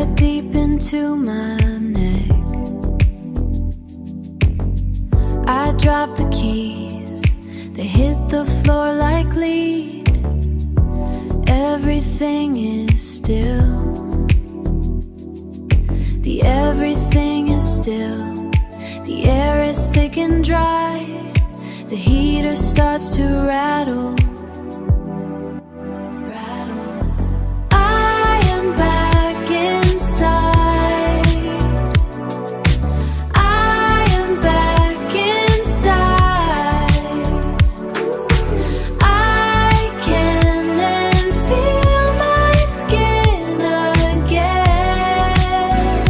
right deep into my neck. I drop the keys, they hit the floor like lead. Everything is still. The everything is still. The air is thick and dry. The heater starts to rattle. I am back inside. I am back inside. I can then feel my skin again.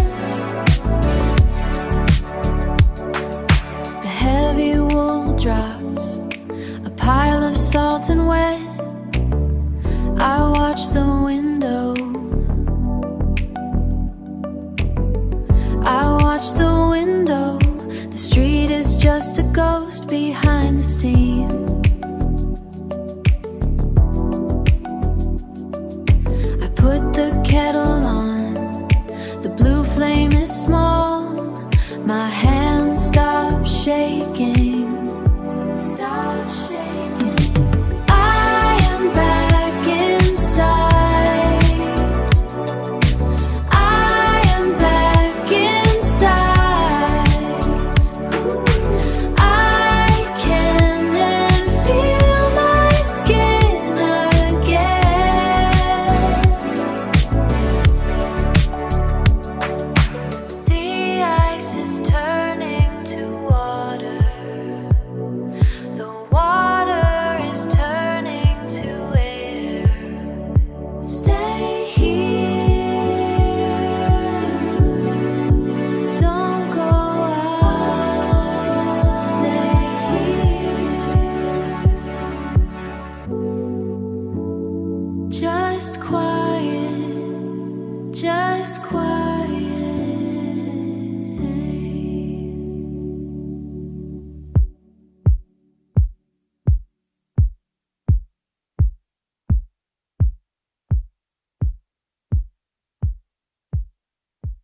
The heavy wool drops, a pile of salt and wet. I watch the window. I watch the window. The street is just a ghost behind the steam. I put the kettle on. The blue flame is small. My hands stop shaking.